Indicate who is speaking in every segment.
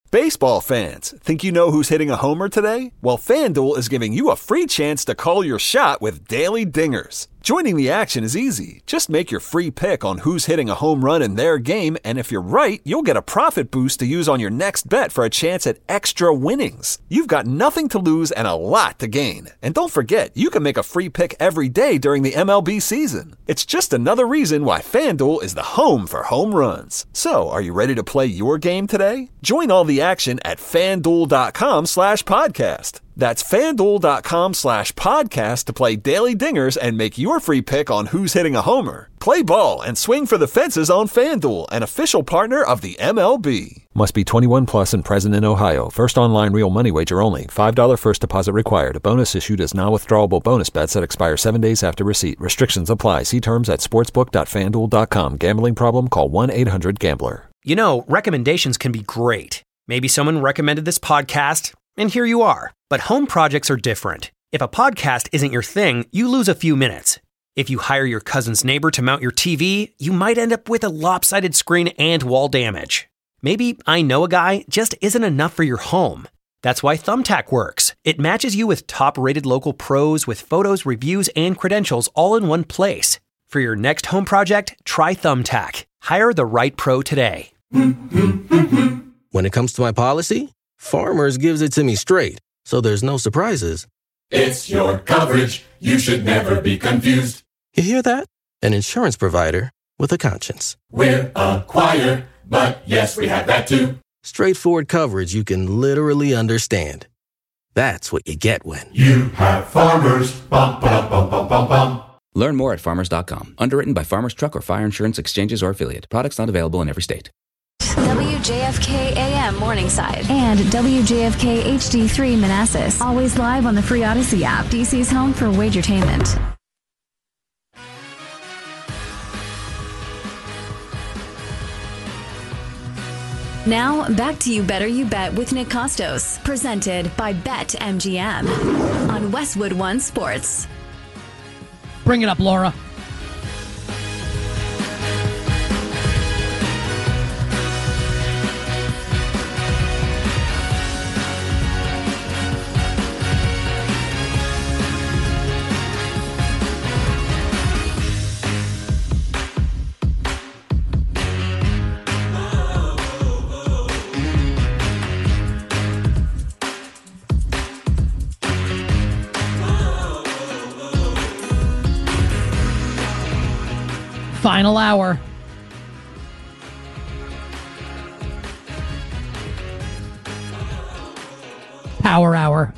Speaker 1: Baseball fans, think you know who's hitting a homer today? Well, FanDuel is giving you a free chance to call your shot with Daily Dingers. Joining the action is easy. Just make your free pick on who's hitting a home run in their game, and if you're right, you'll get a profit boost to use on your next bet for a chance at extra winnings. You've got nothing to lose and a lot to gain. And don't forget, you can make a free pick every day during the MLB season. It's just another reason why FanDuel is the home for home runs. So, are you ready to play your game today? Join all the action at FanDuel.com/podcast. That's FanDuel.com/podcast to play Daily Dingers and make your free pick on who's hitting a homer. Play ball and swing for the fences on FanDuel, an official partner of the MLB. Must be 21 plus and present in Ohio. First online real money wager only. $5 first deposit required. A bonus issued as non-withdrawable bonus bets that expire 7 days after receipt. Restrictions apply. See terms at sportsbook.fanduel.com. Gambling problem? Call 1-800-GAMBLER.
Speaker 2: You know, recommendations can be great. Maybe someone recommended this podcast, and here you are. But home projects are different. If a podcast isn't your thing, you lose a few minutes. If you hire your cousin's neighbor to mount your TV, you might end up with a lopsided screen and wall damage. Maybe I know a guy just isn't enough for your home. That's why Thumbtack works. It matches you with top-rated local pros with photos, reviews, and credentials all in one place. For your next home project, try Thumbtack. Hire the right pro today.
Speaker 3: When it comes to my policy, Farmers gives it to me straight, so there's no surprises.
Speaker 4: It's your coverage. You should never be confused.
Speaker 3: You hear that? An insurance provider with a conscience.
Speaker 4: We're a choir, but yes, we have that too.
Speaker 3: Straightforward coverage you can literally understand. That's what you get when
Speaker 4: you have Farmers. Bum, ba, bum, bum, bum, bum.
Speaker 5: Learn more at farmers.com. Underwritten by Farmers Truck or Fire Insurance Exchanges or Affiliate. Products not available in every state.
Speaker 6: WJFK AM Morningside and WJFK HD3 Manassas. Always live on the free Odyssey app. DC's home for wagertainment. Now, back to You Better You Bet with Nick Costos. Presented by BetMGM on Westwood One Sports.
Speaker 7: Bring it up, Laura. Final hour. Power hour.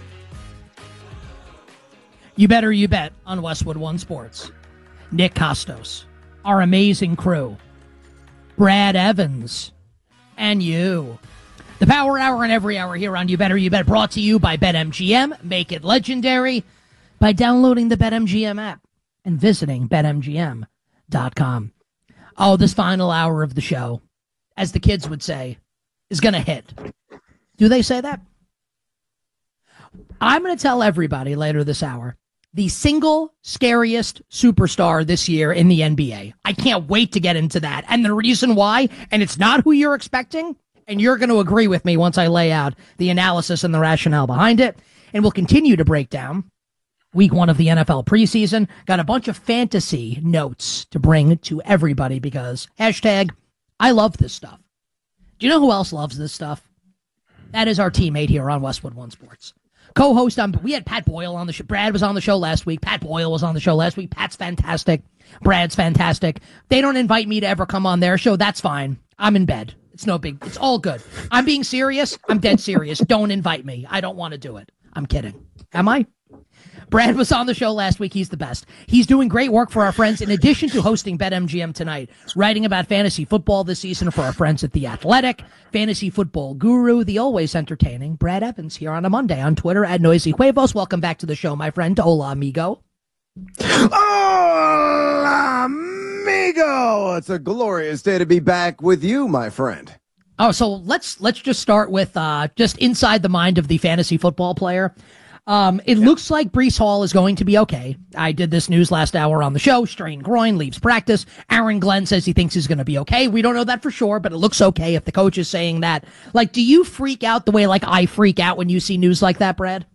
Speaker 7: You better you bet on Westwood One Sports. Nick Costos, our amazing crew, Brad Evans, and you. The Power Hour and every hour here on You Better You Bet, brought to you by BetMGM. Make it legendary by downloading the BetMGM app and visiting BetMGM.com. Oh, this final hour of the show, as the kids would say, is going to hit. Do they say that? I'm going to tell everybody later this hour the single scariest superstar this year in the NBA. I can't wait to get into that. And the reason why, and it's not who you're expecting, and you're going to agree with me once I lay out the analysis and the rationale behind it. And we'll continue to break down Week 1 of the NFL preseason. Got a bunch of fantasy notes to bring to everybody because hashtag, I love this stuff. Do you know who else loves this stuff? That is our teammate here on Westwood One Sports. Co-host, we had Pat Boyle on the show. Brad was on the show last week. Pat Boyle was on the show last week. Pat's fantastic. Brad's fantastic. They don't invite me to ever come on their show. That's fine. I'm in bed. It's no big, it's all good. I'm being serious. I'm dead serious. Don't invite me. I don't want to do it. I'm kidding. Am I? Brad was on the show last week. He's the best. He's doing great work for our friends in addition to hosting BetMGM tonight, writing about fantasy football this season for our friends at The Athletic, fantasy football guru, the always entertaining Brad Evans here on a Monday on Twitter at Noisy Huevos. Welcome back to the show, my friend. Hola, amigo.
Speaker 8: Hola, amigo. It's a glorious day to be back with you, my friend.
Speaker 7: Oh, so let's just start with just inside the mind of the fantasy football player. It looks like Breece Hall is going to be okay. I did this news last hour on the show. Strained groin, leaves practice. Aaron Glenn says he thinks he's going to be okay. We don't know that for sure, but it looks okay if the coach is saying that. Like, do you freak out the way like I freak out when you see news like that, Brad?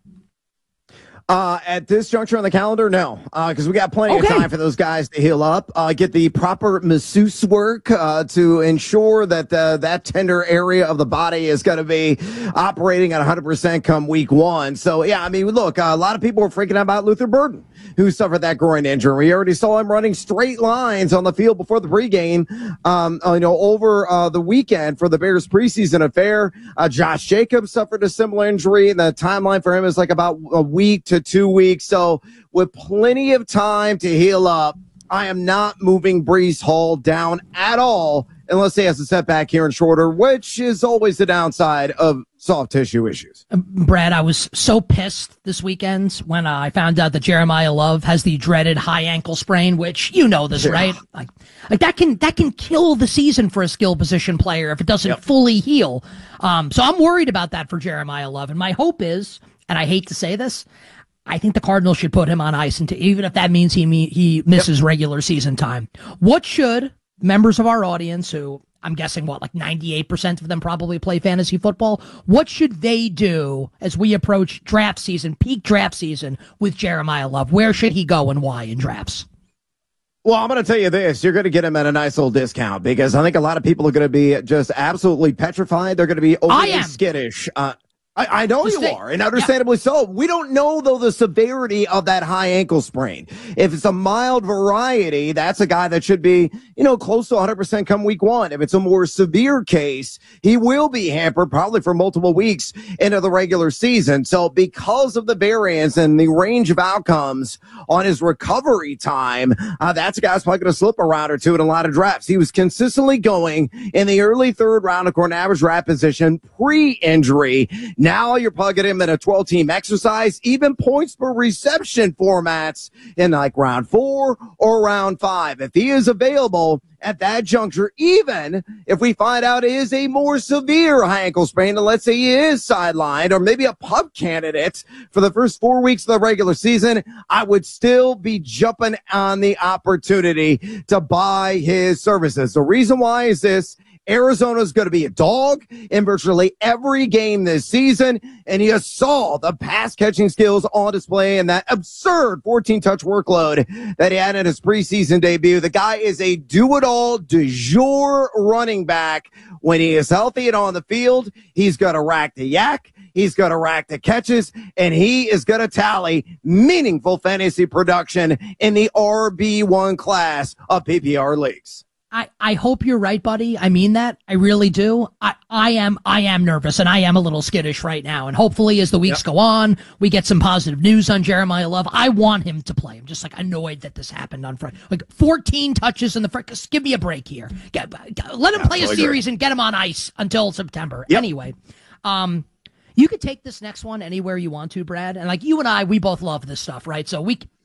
Speaker 8: At this juncture on the calendar, no, because we got plenty of time for those guys to heal up, get the proper masseuse work to ensure that that tender area of the body is going to be operating at 100% come week one. So, yeah, I mean, look, a lot of people are freaking out about Luther Burden, who suffered that groin injury. We already saw him running straight lines on the field before the pregame, over the weekend for the Bears preseason affair. Josh Jacobs suffered a similar injury, and the timeline for him is like about a week to 2 weeks. So with plenty of time to heal up, I am not moving Breece Hall down at all unless he has a setback here in shorter, which is always the downside of soft tissue issues.
Speaker 7: Brad, I was so pissed this weekend when I found out that Jeremiah Love has the dreaded high ankle sprain, which you know this, right? Like that can kill the season for a skill position player if it doesn't fully heal. So I'm worried about that for Jeremiah Love. And my hope is, and I hate to say this, I think the Cardinals should put him on ice, and even if that means he misses regular season time. What should members of our audience, who I'm guessing, like 98% of them probably play fantasy football, what should they do as we approach draft season, peak draft season with Jeremiah Love? Where should he go and why in drafts?
Speaker 8: Well, I'm going to tell you this. You're going to get him at a nice little discount because I think a lot of people are going to be just absolutely petrified. They're going to be overly skittish. I know you are, and understandably so. We don't know, though, the severity of that high ankle sprain. If it's a mild variety, that's a guy that should be, close to 100% come week one. If it's a more severe case, he will be hampered probably for multiple weeks into the regular season. So because of the variance and the range of outcomes on his recovery time, that's a guy's probably going to slip a round or two in a lot of drafts. He was consistently going in the early third round according to average draft position pre-injury. Now you're plugging him in a 12-team exercise, even points per reception formats in like round 4 or round 5. If he is available at that juncture, even if we find out it is a more severe high ankle sprain, and let's say he is sidelined or maybe a PUP candidate for the first 4 weeks of the regular season, I would still be jumping on the opportunity to buy his services. The reason why is this. Arizona's going to be a dog in virtually every game this season, and you saw the pass-catching skills on display in that absurd 14-touch workload that he had in his preseason debut. The guy is a do-it-all, du jour running back. When he is healthy and on the field, he's going to rack the yak, he's going to rack the catches, and he is going to tally meaningful fantasy production in the RB1 class of PPR leagues.
Speaker 7: I hope you're right, buddy. I mean that. I really do. I am nervous and I am a little skittish right now. And hopefully as the weeks go on, we get some positive news on Jeremiah Love. I want him to play. I'm just annoyed that this happened on Friday. 14 touches in the front. Just give me a break here. Let him play a series and get him on ice until September. Anyway, you could take this next one anywhere you want to, Brad. And you and I, we both love this stuff, right? So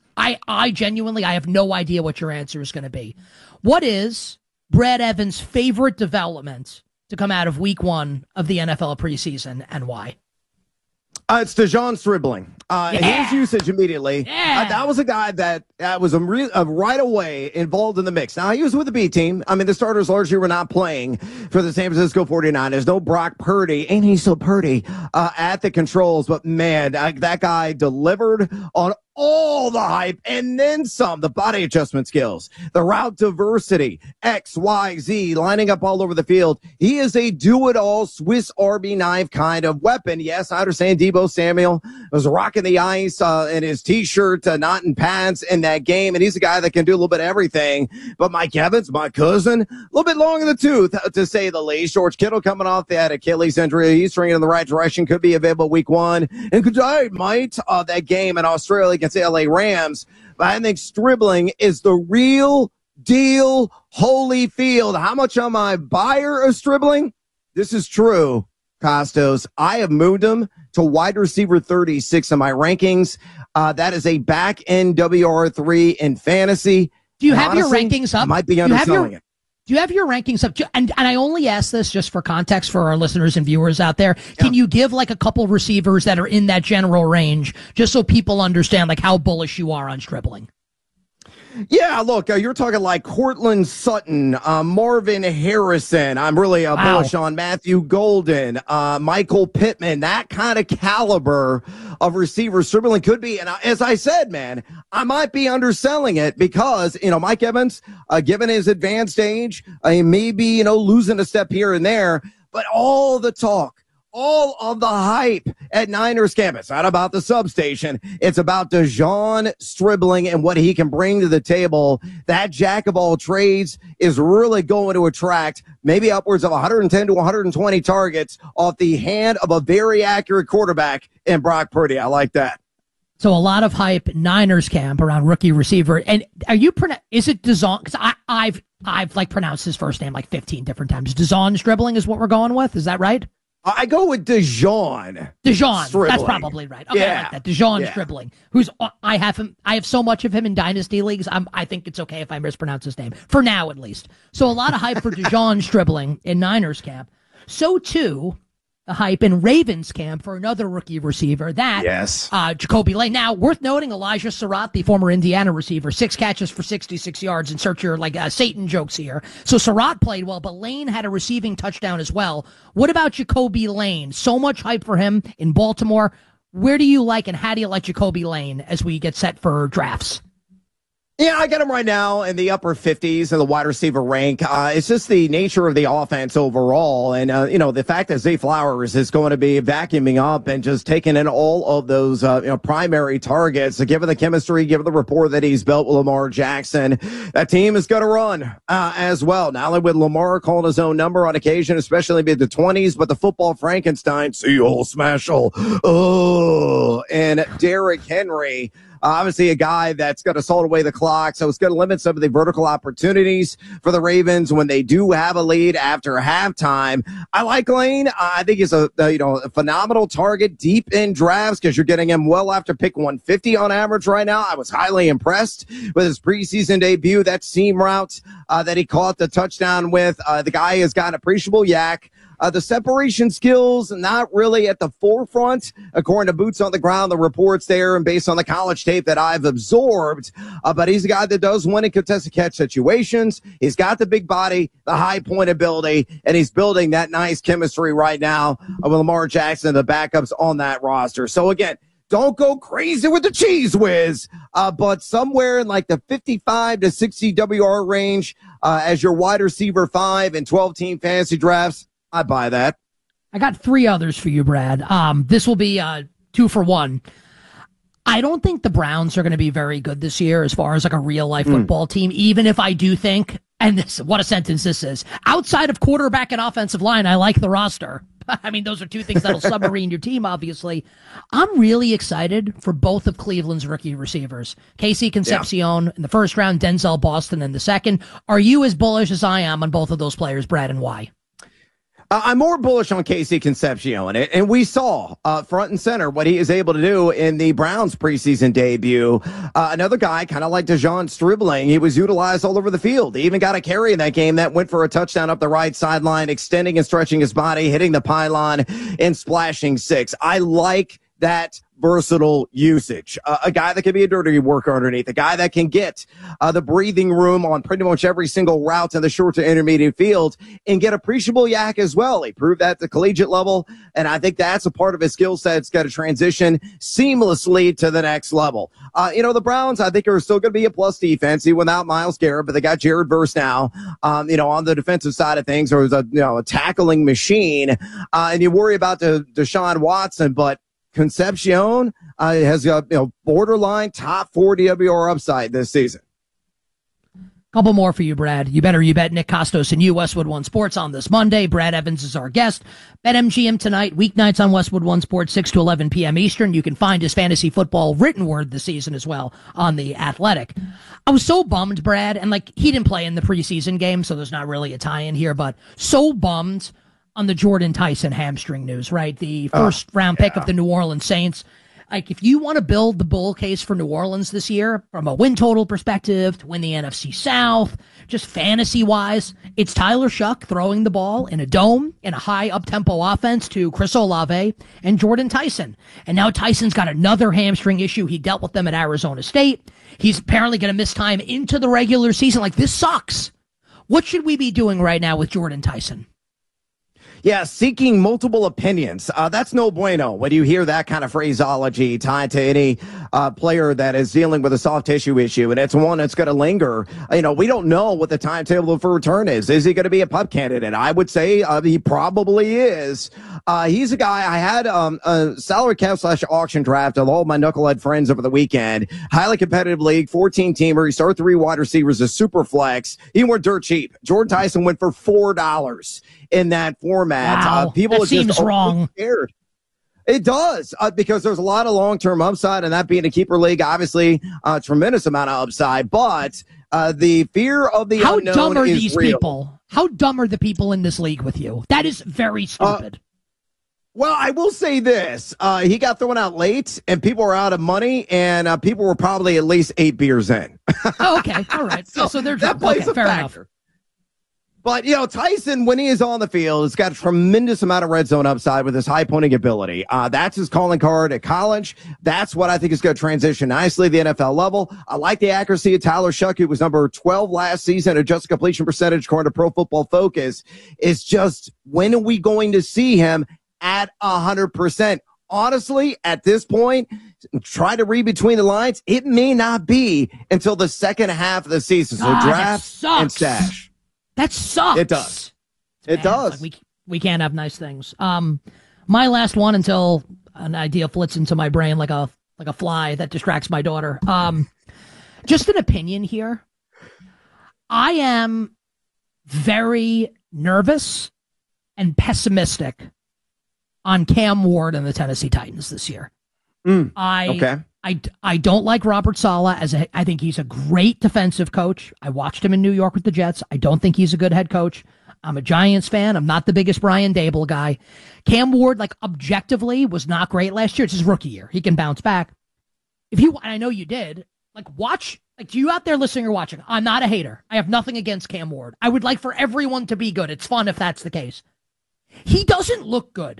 Speaker 7: I genuinely, I have no idea what your answer is going to be. What is Brad Evans' favorite development to come out of week 1 of the NFL preseason and why?
Speaker 8: It's DeJon Stribling. His usage immediately. That was a guy that was right away involved in the mix. Now, he was with the B team. I mean, the starters largely were not playing for the San Francisco 49ers. No Brock Purdy. Ain't he so purdy at the controls? But, man, that guy delivered on all the hype and then some. The body adjustment skills, the route diversity, X, Y, Z, lining up all over the field. He is a do-it-all Swiss Army knife kind of weapon. Yes, I understand Deebo Samuel was rocking the ice in his T-shirt, not in pants in that game, and he's a guy that can do a little bit of everything. But Mike Evans, my cousin, a little bit long in the tooth, to say the least. George Kittle coming off that Achilles injury. He's swinging in the right direction, could be available week 1. And could I might that game in Australia against the LA Rams. But I think Stribling is the real deal Holyfield. How much am I buyer of Stribling? This is true, Costos. I have moved him to wide receiver 36 in my rankings. That is a back end WR3 in fantasy.
Speaker 7: Do you have your rankings up?
Speaker 8: Might be underselling it.
Speaker 7: Do you have your rankings up? And I only ask this just for context for our listeners and viewers out there. Can you give like a couple receivers that are in that general range just so people understand like how bullish you are on Stribling?
Speaker 8: Yeah, look, you're talking like Courtland Sutton, Marvin Harrison. I'm really bullish on Matthew Golden, Michael Pittman, that kind of caliber of receiver Stribling could be. And as I said, man, I might be underselling it because, Mike Evans, given his advanced age, he may be, losing a step here and there, but all the talk, all of the hype at Niners camp. It's not about the substation. It's about De'Zhaun Stribling and what he can bring to the table. That jack of all trades is really going to attract maybe upwards of 110 to 120 targets off the hand of a very accurate quarterback in Brock Purdy. I like that.
Speaker 7: So a lot of hype Niners camp around rookie receiver. And is it De'Zhaun? Because I've like pronounced his first name like 15 different times. De'Zhaun Stribling is what we're going with. Is that right?
Speaker 8: I go with De'Zhaun.
Speaker 7: Stribling. That's probably right. Okay, I like that. De'Zhaun Stribling. I have so much of him in dynasty leagues. I think it's okay if I mispronounce his name for now, at least. So a lot of hype for De'Zhaun Stribling in Niners camp. So too, the hype in Ravens camp for another rookie receiver. Jacoby Lane. Now, worth noting, Elijah Surratt, the former Indiana receiver, 6 catches for 66 yards. Insert your Satan jokes here. So Surratt played well, but Lane had a receiving touchdown as well. What about Jacoby Lane? So much hype for him in Baltimore. Where do you like and how do you like Jacoby Lane as we get set for drafts?
Speaker 8: Yeah, I got him right now in the upper 50s in the wide receiver rank. It's just the nature of the offense overall. And, the fact that Zay Flowers is going to be vacuuming up and just taking in all of those, primary targets, given the chemistry, given the rapport that he's built with Lamar Jackson, that team is going to run, as well. Not only with Lamar calling his own number on occasion, especially mid the 20s, but the football Frankenstein, Seal Smashel, and Derrick Henry. Obviously, a guy that's going to salt away the clock, so it's going to limit some of the vertical opportunities for the Ravens when they do have a lead after halftime. I like Lane. I think he's a phenomenal target deep in drafts because you're getting him well after pick 150 on average right now. I was highly impressed with his preseason debut. That seam route that he caught the touchdown with. The guy has got an appreciable yak. The separation skills, not really at the forefront, according to Boots on the Ground, the reports there, and based on the college tape that I've absorbed. But he's a guy that does win in contested catch situations. He's got the big body, the high point ability, and he's building that nice chemistry right now with Lamar Jackson, the backups on that roster. So again, don't go crazy with the cheese whiz, but somewhere in like the 55 to 60 WR range as your wide receiver 5 and 12-team fantasy drafts. I buy that.
Speaker 7: I got 3 others for you, Brad. This will be 2 for 1. I don't think the Browns are going to be very good this year as far as like a real life football team, even if I do think, and this, what a sentence this is, outside of quarterback and offensive line, I like the roster. I mean, those are 2 things that'll submarine your team, obviously. I'm really excited for both of Cleveland's rookie receivers. Casey Concepcion in the first round, Denzel Boston in the second. Are you as bullish as I am on both of those players, Brad, and why?
Speaker 8: I'm more bullish on Casey Concepcion, and we saw front and center what he is able to do in the Browns preseason debut. Another guy, kind of like De'Zhaun Stribling, he was utilized all over the field. He even got a carry in that game that went for a touchdown up the right sideline, extending and stretching his body, hitting the pylon, and splashing 6. I like that versatile usage. A guy that can be a dirty worker underneath, a guy that can get the breathing room on pretty much every single route in the short to intermediate field and get appreciable yak as well. He proved that at the collegiate level, and I think that's a part of his skill set. It's got to transition seamlessly to the next level. The Browns, I think, are still going to be a plus defense even without Myles Garrett, but they got Jared Verse now, on the defensive side of things, or a tackling machine. And you worry about Deshaun Watson, but Concepcion has got borderline top 4 DWR upside this season.
Speaker 7: Couple more for you, Brad. You better you bet. Nick Costos and you, Westwood One Sports on this Monday. Brad Evans is our guest. BetMGM tonight, weeknights on Westwood One Sports, 6 to 11 p.m. Eastern. You can find his fantasy football written word this season as well on The Athletic. I was so bummed, Brad, and he didn't play in the preseason game, so there's not really a tie-in here, but so bummed on the Jordan Tyson hamstring news, right? The first round pick of the New Orleans Saints. Like, if you want to build the bull case for New Orleans this year, from a win total perspective, to win the NFC South, just fantasy-wise, it's Tyler Shough throwing the ball in a dome in a high up-tempo offense to Chris Olave and Jordan Tyson. And now Tyson's got another hamstring issue. He dealt with them at Arizona State. He's apparently going to miss time into the regular season. Like, this sucks. What should we be doing right now with Jordan Tyson?
Speaker 8: Yeah, seeking multiple opinions. That's no bueno when you hear that kind of phraseology tied to any player that is dealing with a soft tissue issue, and it's one that's going to linger. We don't know what the timetable for return is. Is he going to be a PUP candidate? I would say he probably is. He's a guy, I had a salary cap / auction draft of all my knucklehead friends over the weekend. Highly competitive league, 14-teamer. He started 3 wide receivers as super flex. He went dirt cheap. Jordan Tyson went for $4 in that format.
Speaker 7: Wow,
Speaker 8: people
Speaker 7: that seems wrong.
Speaker 8: Scared. It does, because there's a lot of long-term upside, and that being a keeper league, obviously a tremendous amount of upside. But the fear of the unknown is real.
Speaker 7: How dumb are these people? How dumb are the people in this league with you? That is very stupid.
Speaker 8: Well, I will say this. He got thrown out late, and people were out of money, and people were probably at least 8 beers in.
Speaker 7: Oh, okay. All right. so they're
Speaker 8: that plays a
Speaker 7: fair
Speaker 8: factor.
Speaker 7: Enough.
Speaker 8: But, Tyson, when he is on the field, has got a tremendous amount of red zone upside with his high pointing ability. That's his calling card at college. That's what I think is going to transition nicely to the NFL level. I like the accuracy of Tyler Shough, who was number 12 last season, adjusted completion percentage according to Pro Football Focus. It's just, when are we going to see him at 100%? Honestly, at this point, try to read between the lines. It may not be until the second half of the season. So draft and stash.
Speaker 7: That sucks.
Speaker 8: It does. It does.
Speaker 7: Like we can't have nice things. My last one, until an idea flits into my brain like a fly that distracts my daughter. Just an opinion here. I am very nervous and pessimistic on Cam Ward and the Tennessee Titans this year.
Speaker 8: Okay.
Speaker 7: I don't like Robert Saleh I think he's a great defensive coach. I watched him in New York with the Jets. I don't think he's a good head coach. I'm a Giants fan. I'm not the biggest Brian Daboll guy. Cam Ward, objectively, was not great last year. It's his rookie year. He can bounce back. And I know you did, watch, you out there listening or watching, I'm not a hater. I have nothing against Cam Ward. I would like for everyone to be good. It's fun if that's the case. He doesn't look good.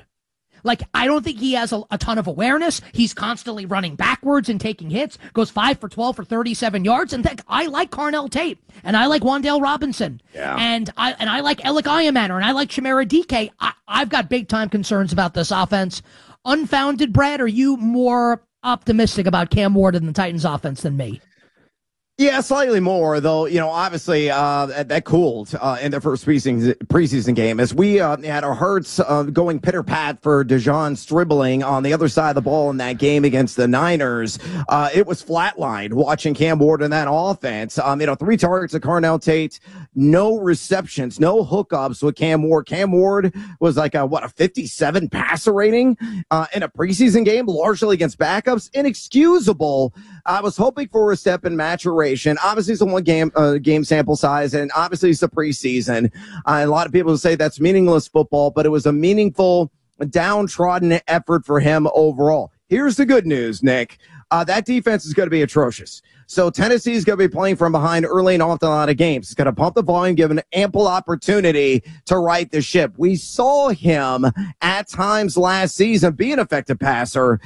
Speaker 7: I don't think he has a ton of awareness. He's constantly running backwards and taking hits, goes 5 for 12 for 37 yards. And I like Carnell Tate, and I like Wan'Dale Robinson, and I like Alec Ayamaner, and I like Chimera DK. I've got big time concerns about this offense. Unfounded, Brad, are you more optimistic about Cam Ward and the Titans offense than me?
Speaker 8: Yeah, slightly more, though. Obviously, that cooled in the first preseason game as we had our hearts going pitter-pat for Dejon Stribling on the other side of the ball in that game against the Niners. It was flatlined watching Cam Ward in that offense. 3 targets of Carnell Tate, no receptions, no hookups with Cam Ward. Cam Ward was a 57 passer rating in a preseason game, largely against backups. Inexcusable. I was hoping for a step in maturation. Obviously, it's a one game sample size, and obviously it's a preseason. A lot of people say that's meaningless football, but it was a meaningful, downtrodden effort for him overall. Here's the good news, Nick. That defense is going to be atrocious. So Tennessee is going to be playing from behind early and often a lot of games. It's going to pump the volume, give an ample opportunity to right the ship. We saw him at times last season be an effective passer.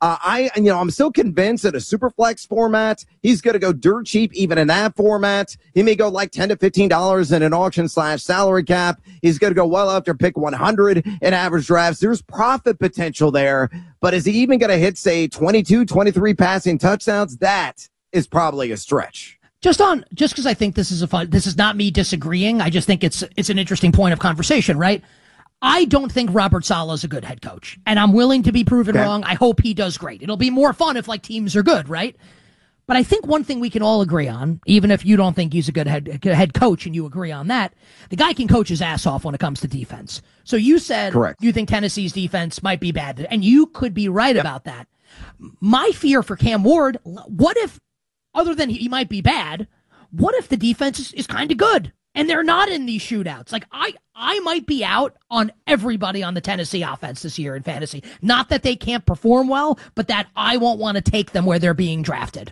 Speaker 8: I'm still convinced that a super flex format, he's going to go dirt cheap even in that format. He may go $10 to $15 in an auction / salary cap. He's going to go well after pick 100 in average drafts. There's profit potential there, but is he even going to hit, say, 22, 23 passing touchdowns? That is probably a stretch.
Speaker 7: Just because I think this is not me disagreeing. I just think it's an interesting point of conversation, right? I don't think Robert Saleh is a good head coach, and I'm willing to be proven wrong. I hope he does great. It'll be more fun if teams are good, right? But I think one thing we can all agree on, even if you don't think he's a good head coach and you agree on that, the guy can coach his ass off when it comes to defense. So you said you think Tennessee's defense might be bad, and you could be right about that. My fear for Cam Ward, what if, other than he might be bad, what if the defense is kind of good? And they're not in these shootouts. Like, I might be out on everybody on the Tennessee offense this year in fantasy. Not that they can't perform well, but that I won't want to take them where they're being drafted.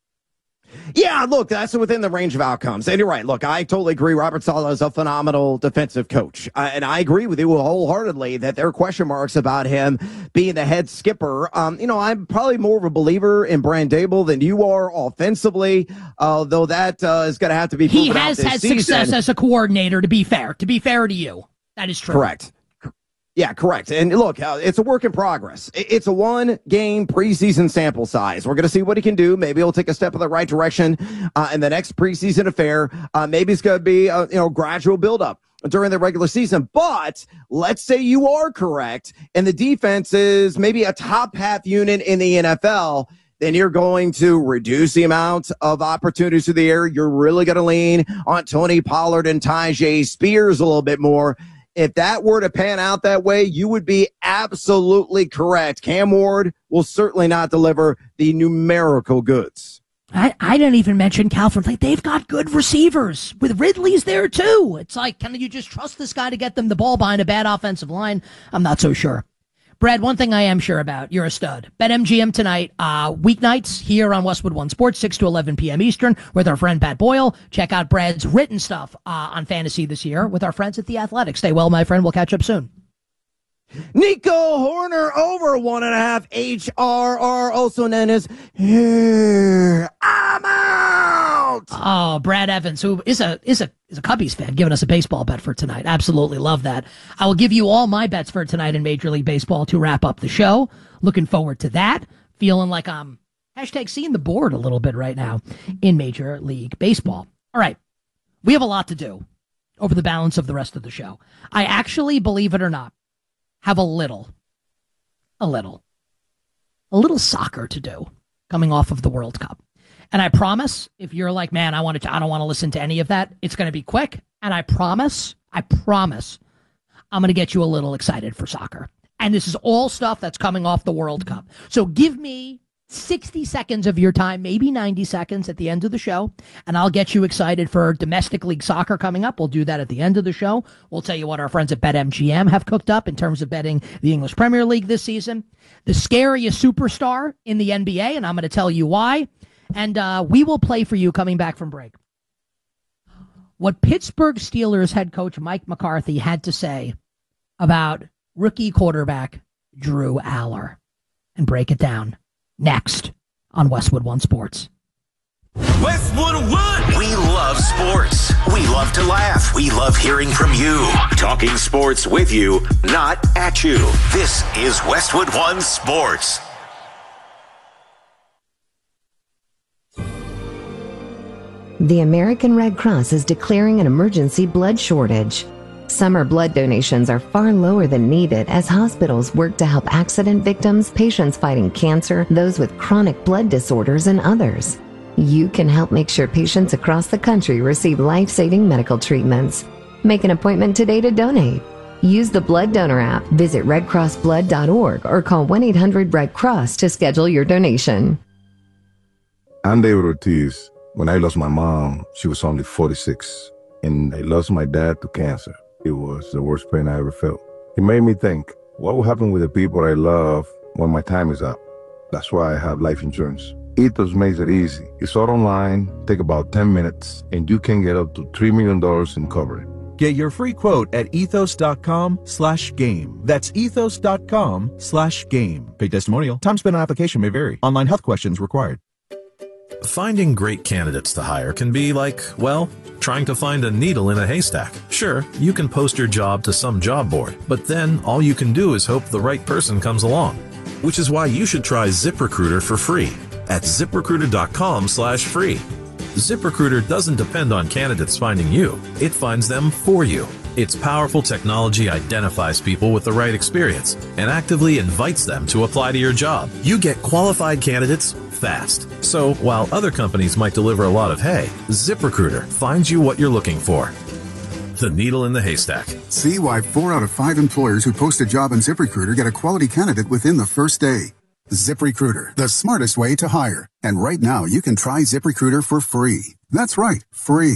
Speaker 8: Yeah, look, that's within the range of outcomes. And you're right. Look, I totally agree. Robert Saleh is a phenomenal defensive coach. And I agree with you wholeheartedly that there are question marks about him being the head skipper. I'm probably more of a believer in Brian Daboll than you are offensively, though that is going to have to be proven out this season. He has had success
Speaker 7: as a coordinator, to be fair to you. That is true.
Speaker 8: Correct. Yeah, correct. And look, it's a work in progress. It's a one-game preseason sample size. We're going to see what he can do. Maybe he'll take a step in the right direction in the next preseason affair. Maybe it's going to be a gradual build-up during the regular season. But let's say you are correct, and the defense is maybe a top half unit in the NFL. Then you're going to reduce the amount of opportunities through the air. You're really going to lean on Tony Pollard and Tyjae Spears a little bit more. If that were to pan out that way, you would be absolutely correct. Cam Ward will certainly not deliver the numerical goods.
Speaker 7: I didn't even mention Calvin. Like, they've got good receivers. With Ridley's there, too. It's like, can you just trust this guy to get them the ball behind a bad offensive line? I'm not so sure. Brad, one thing I am sure about, you're a stud. BetMGM tonight, weeknights here on Westwood One Sports, 6 to 11 p.m. Eastern with our friend Pat Boyle. Check out Brad's written stuff on fantasy this year with our friends at The Athletic. Stay well, my friend. We'll catch up soon.
Speaker 8: Nico Horner over 1.5 HRR, also known as Here I'm Out.
Speaker 7: Oh, Brad Evans, who is a Cubbies fan, giving us a baseball bet for tonight. Absolutely love that. I will give you all my bets for tonight in Major League Baseball to wrap up the show. Looking forward to that. Feeling like I'm seeing the board a little bit right now in Major League Baseball. All right. We have a lot to do over the balance of the rest of the show. I actually, believe it or not, have a little soccer to do coming off of the World Cup. And I promise, if you're like, man, I don't want to listen to any of that, it's going to be quick. And I promise, I'm going to get you a little excited for soccer. And this is all stuff that's coming off the World Cup. So give me 60 seconds of your time, maybe 90 seconds at the end of the show, and I'll get you excited for domestic league soccer coming up. We'll do that at the end of the show. We'll tell you what our friends at BetMGM have cooked up in terms of betting the English Premier League this season. The scariest superstar in the NBA, and I'm going to tell you why. And we will play for you coming back from break what Pittsburgh Steelers head coach Mike McCarthy had to say about rookie quarterback Drew Aller, and break it down next on Westwood One Sports.
Speaker 9: Westwood One! We love sports. We love to laugh. We love hearing from you. Talking sports with you, not at you. This is Westwood One Sports.
Speaker 10: The American Red Cross is declaring an emergency blood shortage. Summer blood donations are far lower than needed as hospitals work to help accident victims, patients fighting cancer, those with chronic blood disorders, and others. You can help make sure patients across the country receive life-saving medical treatments. Make an appointment today to donate. Use the Blood Donor app, visit redcrossblood.org, or call 1-800-RED-CROSS to schedule your donation.
Speaker 11: I'm David Ortiz. When I lost my mom, she was only 46, and I lost my dad to cancer. It was the worst pain I ever felt. It made me think, what will happen with the people I love when my time is up? That's why I have life insurance. Ethos makes it easy. It's all online, take about 10 minutes, and you can get up to $3 million in coverage.
Speaker 12: Get your free quote at ethos.com/game. That's ethos.com/game. Paid testimonial. Time spent on application may vary. Online health questions required.
Speaker 13: Finding great candidates to hire can be like, well, trying to find a needle in a haystack. Sure, you can post your job to some job board, but then all you can do is hope the right person comes along. Which is why you should try ZipRecruiter for free at ZipRecruiter.com/free. ZipRecruiter doesn't depend on candidates finding you. It finds them for you. Its powerful technology identifies people with the right experience and actively invites them to apply to your job. You get qualified candidates fast. So while other companies might deliver a lot of hay, ZipRecruiter finds you what you're looking for. The needle in the haystack.
Speaker 14: See why 4 out of 5 employers who post a job on ZipRecruiter get a quality candidate within the first day. ZipRecruiter, the smartest way to hire. And right now, you can try ZipRecruiter for free. That's right, free.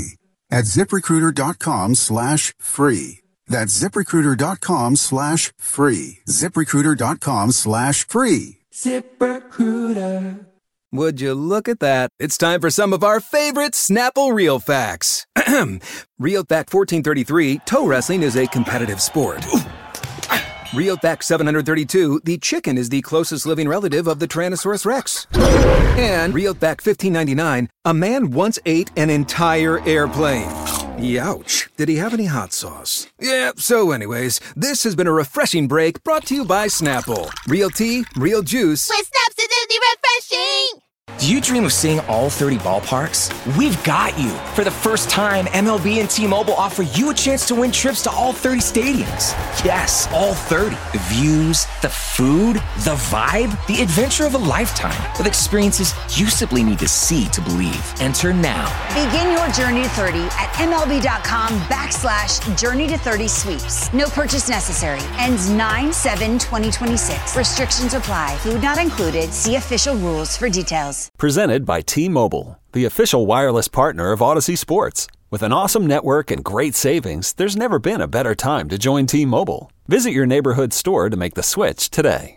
Speaker 14: at ZipRecruiter.com/free. That's ZipRecruiter.com/free. ZipRecruiter.com/free.
Speaker 15: ZipRecruiter. Would you look at that? It's time for some of our favorite Snapple Real Facts. Real Fact 1433, toe wrestling is a competitive sport. Real Fact 732, the chicken is the closest living relative of the Tyrannosaurus Rex. And Real Fact 1599, a man once ate an entire airplane. Youch. Did he have any hot sauce? Yeah, so anyways, this has been a refreshing break brought to you by Snapple. Real tea, real juice.
Speaker 16: With Snaps, it is refreshing!
Speaker 17: Do you dream of seeing all 30 ballparks? We've got you. For the first time, MLB and T-Mobile offer you a chance to win trips to all 30 stadiums. Yes, all 30. The views, the food, the vibe, the adventure of a lifetime. With experiences you simply need to see to believe. Enter now.
Speaker 16: Begin your journey to 30 at MLB.com/Journey to 30 sweeps. No purchase necessary. Ends 9/7/2026. Restrictions apply. Food not included. See official rules for details.
Speaker 1: Presented by T-Mobile, the official wireless partner of Odyssey Sports. With an awesome network and great savings, there's never been a better time to join T-Mobile. Visit your neighborhood store to make the switch today.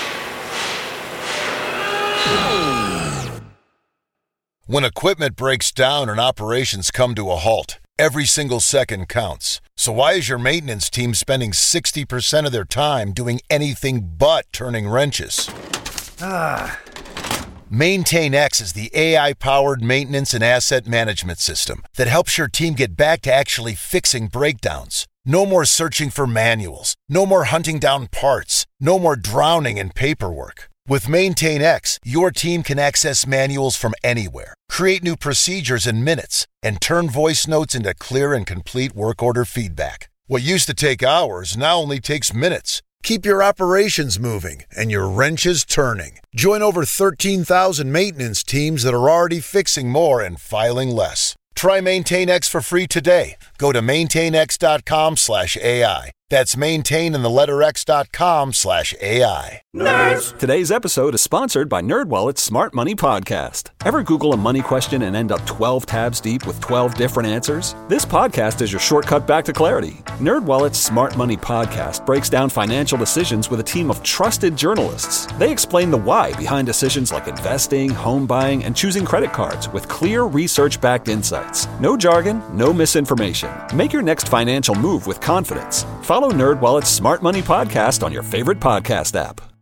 Speaker 18: When equipment breaks down and operations come to a halt, every single second counts. So why is your maintenance team spending 60% of their time doing anything but turning wrenches? MaintainX is the AI-powered maintenance and asset management system that helps your team get back to actually fixing breakdowns. No more searching for manuals. No more hunting down parts. No more drowning in paperwork. With MaintainX, your team can access manuals from anywhere, create new procedures in minutes, and turn voice notes into clear and complete work order feedback. What used to take hours now only takes minutes. Keep your operations moving and your wrenches turning. Join over 13,000 maintenance teams that are already fixing more and filing less. Try MaintainX for free today. Go to maintainx.com/AI. That's maintain and the letter x.com/AI.
Speaker 1: Nerds! Today's episode is sponsored by NerdWallet's Smart Money Podcast. Ever Google a money question and end up 12 tabs deep with 12 different answers? This podcast is your shortcut back to clarity. NerdWallet's Smart Money Podcast breaks down financial decisions with a team of trusted journalists. They explain the why behind decisions like investing, home buying, and choosing credit cards with clear research-backed insights. No jargon, no misinformation. Make your next financial move with confidence. Follow NerdWallet's Smart Money Podcast on your favorite podcast app.